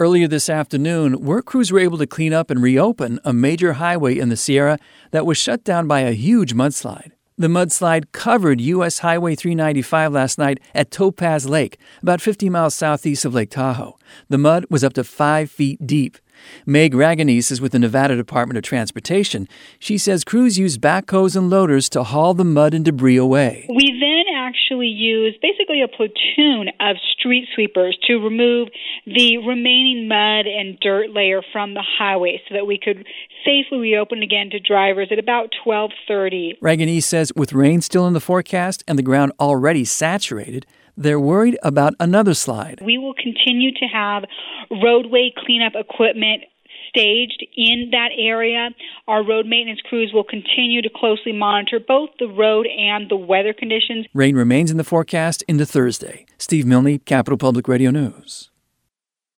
Earlier this afternoon, work crews were able to clean up and reopen a major highway in the Sierra that was shut down by a huge mudslide. The mudslide covered U.S. Highway 395 last night at Topaz Lake, about 50 miles southeast of Lake Tahoe. The mud was up to 5 feet deep. Meg Raganese is with the Nevada Department of Transportation. She says crews used backhoes and loaders to haul the mud and debris away. We then actually used basically a platoon of street sweepers to remove the remaining mud and dirt layer from the highway so that we could safely reopen again to drivers at about 12:30. Raganese says with rain still in the forecast and the ground already saturated, they're worried about another slide. We will continue to have roadway cleanup equipment staged in that area. Our road maintenance crews will continue to closely monitor both the road and the weather conditions. Rain remains in the forecast into Thursday. Steve Milne, Capital Public Radio News.